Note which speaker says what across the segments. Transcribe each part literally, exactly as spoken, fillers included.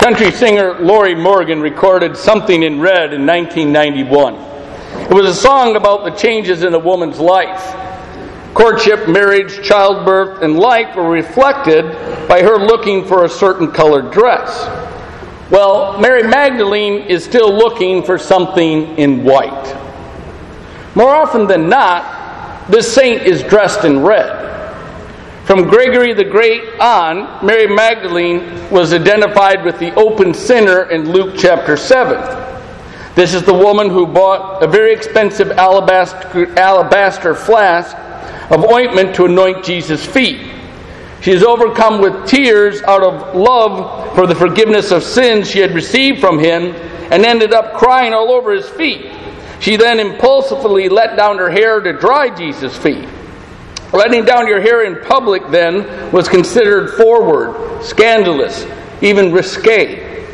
Speaker 1: Country singer Lorrie Morgan recorded Something in Red in nineteen ninety-one. It was a song about the changes in a woman's life. Courtship, marriage, childbirth, and life were reflected by her looking for a certain colored dress. Well, Mary Magdalene is still looking for something in white. More often than not, this saint is dressed in red. From Gregory the Great on, Mary Magdalene was identified with the open sinner in Luke chapter seven. This is the woman who bought a very expensive alabaster, alabaster flask of ointment to anoint Jesus' feet. She is overcome with tears out of love for the forgiveness of sins she had received from him and ended up crying all over his feet. She then impulsively let down her hair to dry Jesus' feet. Letting down your hair in public, then, was considered forward, scandalous, even risque.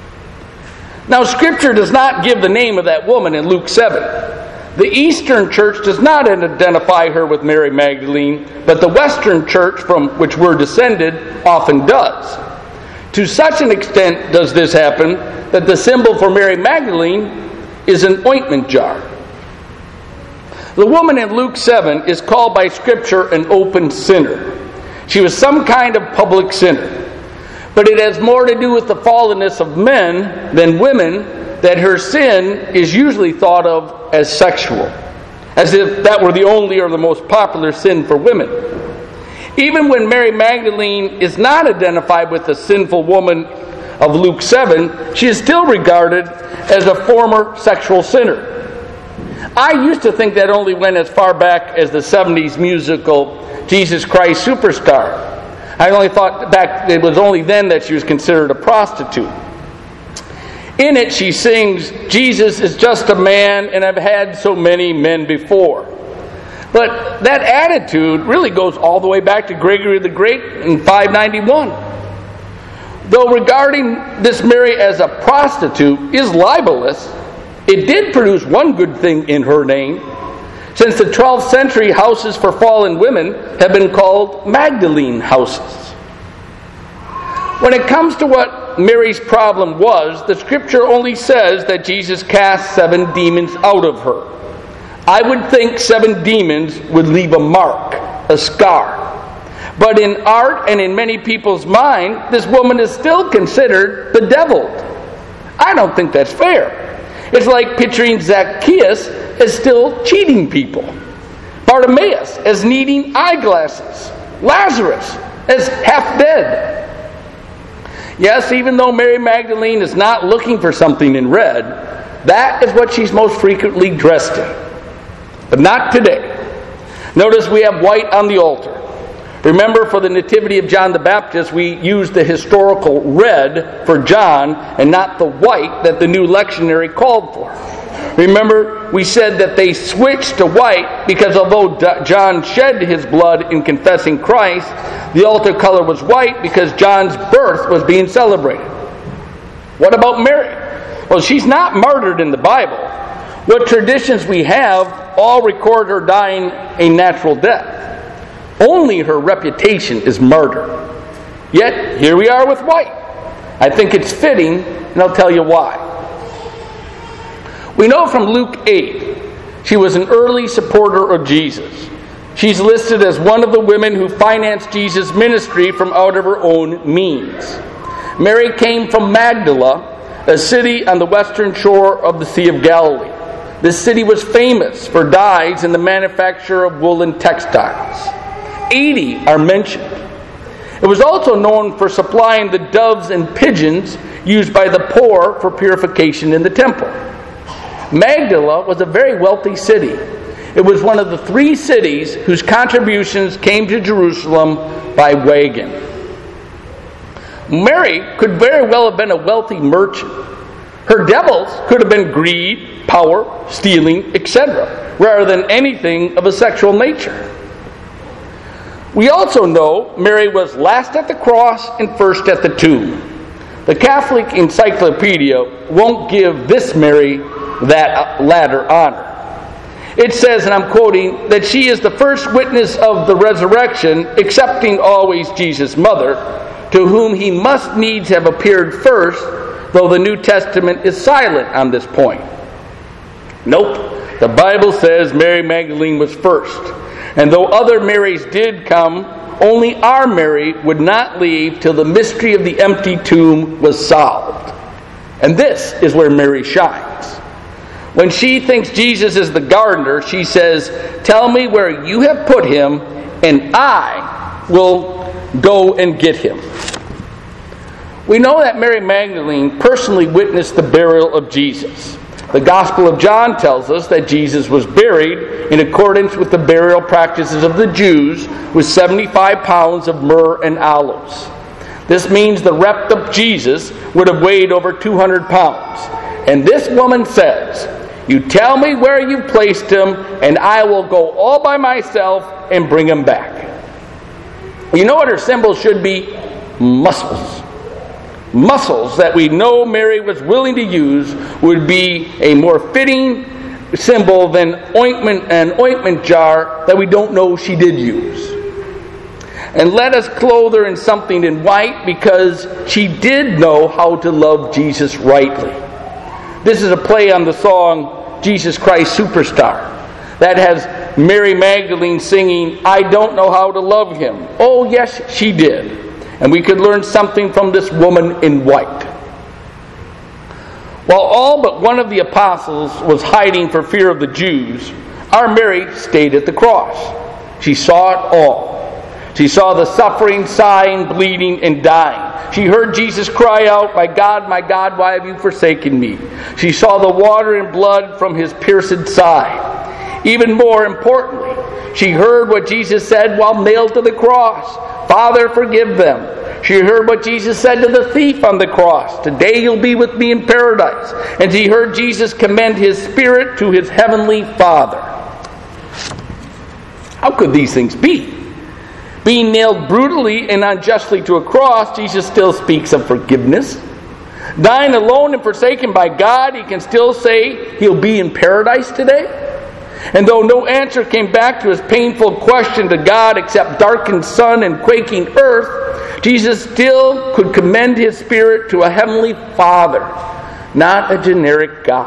Speaker 1: Now, Scripture does not give the name of that woman in Luke seven. The Eastern Church does not identify her with Mary Magdalene, but the Western Church, from which we're descended, often does. To such an extent does this happen that the symbol for Mary Magdalene is an ointment jar. The woman in Luke seven is called by Scripture an open sinner. She was some kind of public sinner. But it has more to do with the fallenness of men than women, that her sin is usually thought of as sexual, as if that were the only or the most popular sin for women. Even when Mary Magdalene is not identified with the sinful woman of Luke seven, she is still regarded as a former sexual sinner. I used to think that only went as far back as the seventies musical Jesus Christ Superstar. I only thought back it was only then that she was considered a prostitute. In it she sings, "Jesus is just a man and I've had so many men before." But that attitude really goes all the way back to Gregory the Great in five ninety-one. Though regarding this Mary as a prostitute is libelous, it did produce one good thing in her name. Since the twelfth century, houses for fallen women have been called Magdalene houses. When it comes to what Mary's problem was, the Scripture only says that Jesus cast seven demons out of her. I would think seven demons would leave a mark, a scar. But in art and in many people's mind, this woman is still considered bedeviled. I don't think that's fair. It's like picturing Zacchaeus as still cheating people, Bartimaeus as needing eyeglasses, Lazarus as half dead. Yes, even though Mary Magdalene is not looking for something in red, that is what she's most frequently dressed in. But not today. Notice we have white on the altar. Remember, for the Nativity of John the Baptist, we used the historical red for John and not the white that the new lectionary called for. Remember, we said that they switched to white because although John shed his blood in confessing Christ, the altar color was white because John's birth was being celebrated. What about Mary? Well, she's not martyred in the Bible. What traditions we have all record her dying a natural death. Only her reputation is murder. Yet, here we are with white. I think it's fitting, and I'll tell you why. We know from Luke eight, she was an early supporter of Jesus. She's listed as one of the women who financed Jesus' ministry from out of her own means. Mary came from Magdala, a city on the western shore of the Sea of Galilee. This city was famous for dyes and the manufacture of woolen textiles. eighty are mentioned. It was also known for supplying the doves and pigeons used by the poor for purification in the temple. Magdala was a very wealthy city. It was one of the three cities whose contributions came to Jerusalem by wagon. Mary could very well have been a wealthy merchant. Her devils could have been greed, power, stealing, et cetera, rather than anything of a sexual nature. We also know Mary was last at the cross and first at the tomb. The Catholic Encyclopedia won't give this Mary that latter honor. It says, and I'm quoting, that she is the first witness of the resurrection, excepting always Jesus' mother, to whom he must needs have appeared first, though the New Testament is silent on this point. Nope. The Bible says Mary Magdalene was first. And though other Marys did come, only our Mary would not leave till the mystery of the empty tomb was solved. And this is where Mary shines. When she thinks Jesus is the gardener, she says, "Tell me where you have put him, and I will go and get him." We know that Mary Magdalene personally witnessed the burial of Jesus. The Gospel of John tells us that Jesus was buried in accordance with the burial practices of the Jews with seventy-five pounds of myrrh and aloes. This means the wrapped up Jesus would have weighed over two hundred pounds. And this woman says, "You tell me where you placed him, and I will go all by myself and bring him back." You know what her symbol should be? Muscles. Muscles that we know Mary was willing to use would be a more fitting symbol than ointment an ointment jar that we don't know she did use. And let us clothe her in something in white, because she did know how to love Jesus rightly. This is a play on the song Jesus Christ Superstar that has Mary Magdalene singing, "I don't know how to love him." Oh yes, she did. And we could learn something from this woman in white. While all but one of the apostles was hiding for fear of the Jews, our Mary stayed at the cross. She saw it all. She saw the suffering, sighing, bleeding, and dying. She heard Jesus cry out, "My God, my God, why have you forsaken me?" She saw the water and blood from his pierced side. Even more importantly, she heard what Jesus said while nailed to the cross, "Father, forgive them." She heard what Jesus said to the thief on the cross, "Today you'll be with me in paradise." And she heard Jesus commend his spirit to his heavenly Father. How could these things be? Being nailed brutally and unjustly to a cross, Jesus still speaks of forgiveness. Dying alone and forsaken by God, he can still say he'll be in paradise today. And though no answer came back to his painful question to God except darkened sun and quaking earth, Jesus still could commend his spirit to a heavenly Father, not a generic God.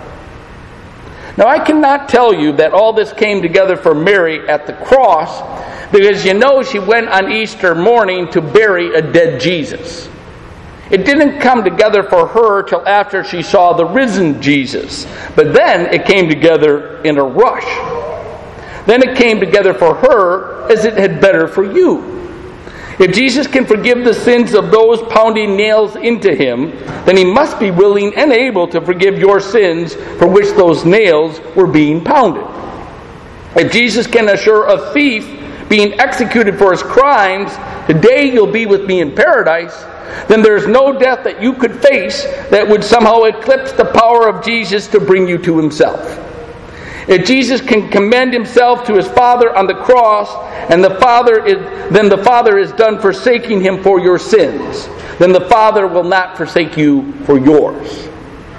Speaker 1: Now, I cannot tell you that all this came together for Mary at the cross, because you know she went on Easter morning to bury a dead Jesus. It didn't come together for her till after she saw the risen Jesus. But then it came together in a rush. Then it came together for her as it had better for you. If Jesus can forgive the sins of those pounding nails into him, then he must be willing and able to forgive your sins for which those nails were being pounded. If Jesus can assure a thief being executed for his crimes, "Today you'll be with me in paradise," then there's no death that you could face that would somehow eclipse the power of Jesus to bring you to himself. If Jesus can commend himself to his Father on the cross, and the Father is, then the Father is done forsaking him for your sins, then the Father will not forsake you for yours.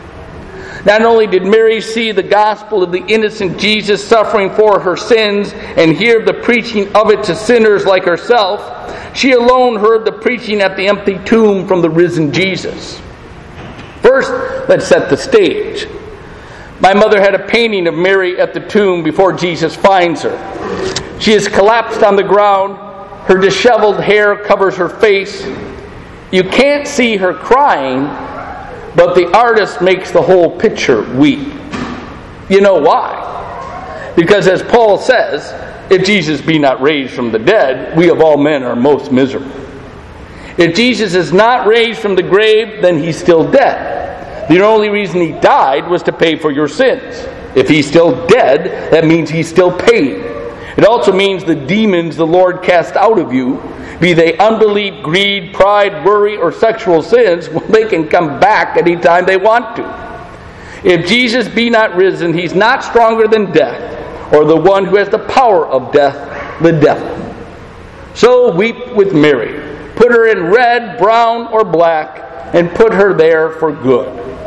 Speaker 1: Not only did Mary see the gospel of the innocent Jesus suffering for her sins and hear the preaching of it to sinners like herself, she alone heard the preaching at the empty tomb from the risen Jesus. First, let's set the stage. My mother had a painting of Mary at the tomb before Jesus finds her. She is collapsed on the ground. Her disheveled hair covers her face. You can't see her crying, but the artist makes the whole picture weep. You know why? Because as Paul says, if Jesus be not raised from the dead, we of all men are most miserable. If Jesus is not raised from the grave, then he's still dead. The only reason he died was to pay for your sins. If he's still dead, that means he's still paid. It also means the demons the Lord cast out of you, be they unbelief, greed, pride, worry, or sexual sins, well, they can come back anytime they want to. If Jesus be not risen, he's not stronger than death, or the one who has the power of death, the devil. So weep with Mary. Put her in red, brown, or black, and put her there for good.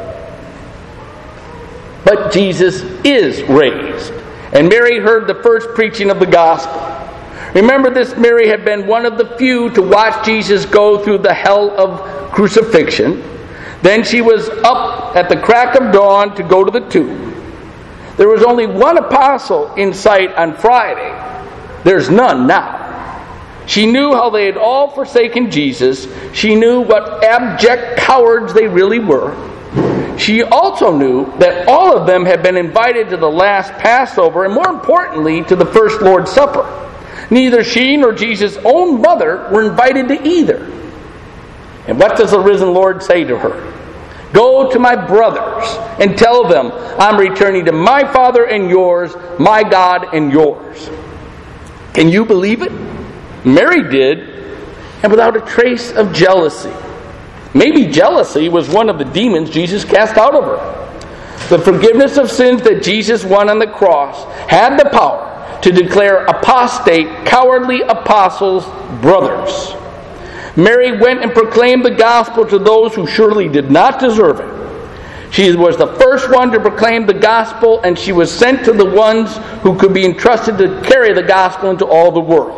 Speaker 1: But Jesus is raised. And Mary heard the first preaching of the gospel. Remember, this Mary had been one of the few to watch Jesus go through the hell of crucifixion. Then she was up at the crack of dawn to go to the tomb. There was only one apostle in sight on Friday. There's none now. She knew how they had all forsaken Jesus. She knew what abject cowards they really were. She also knew that all of them had been invited to the last Passover, and more importantly, to the first Lord's Supper. Neither she nor Jesus' own mother were invited to either. And what does the risen Lord say to her? Go to my brothers and tell them I'm returning to my Father and yours, my God and yours. Can you believe it? Mary did, and without a trace of jealousy. Maybe jealousy was one of the demons Jesus cast out of her. The forgiveness of sins that Jesus won on the cross had the power to declare apostate, cowardly apostles brothers. Mary went and proclaimed the gospel to those who surely did not deserve it. She was the first one to proclaim the gospel, and she was sent to the ones who could be entrusted to carry the gospel into all the world.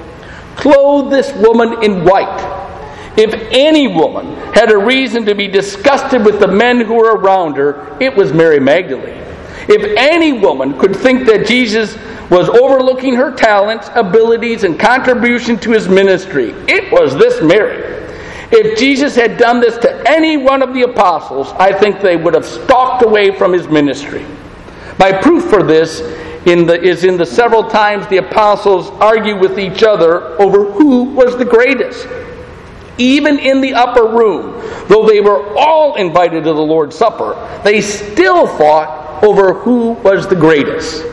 Speaker 1: Clothe this woman in white. If any woman had a reason to be disgusted with the men who were around her, it was Mary Magdalene. If any woman could think that Jesus was overlooking her talents, abilities, and contribution to his ministry, it was this Mary. If Jesus had done this to any one of the apostles, I think they would have stalked away from his ministry. My proof for this in the, is in the several times the apostles argued with each other over who was the greatest. Even in the upper room, though they were all invited to the Lord's Supper, they still fought over who was the greatest.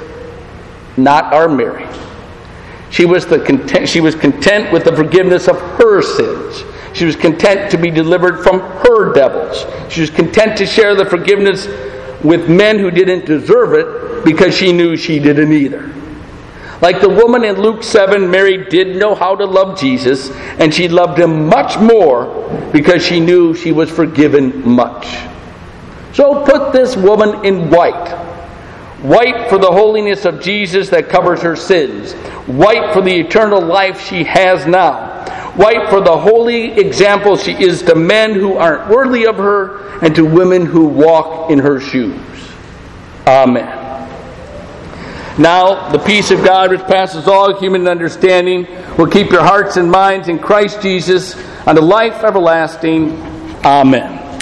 Speaker 1: Not our Mary. She was, the content, she was content with the forgiveness of her sins. She was content to be delivered from her devils. She was content to share the forgiveness with men who didn't deserve it because she knew she didn't either. Like the woman in Luke seven, Mary did know how to love Jesus, and she loved him much more because she knew she was forgiven much. So put this woman in white. White for the holiness of Jesus that covers her sins. White for the eternal life she has now. White for the holy example she is to men who aren't worthy of her and to women who walk in her shoes. Amen. Now, the peace of God, which passes all human understanding, will keep your hearts and minds in Christ Jesus unto life everlasting. Amen.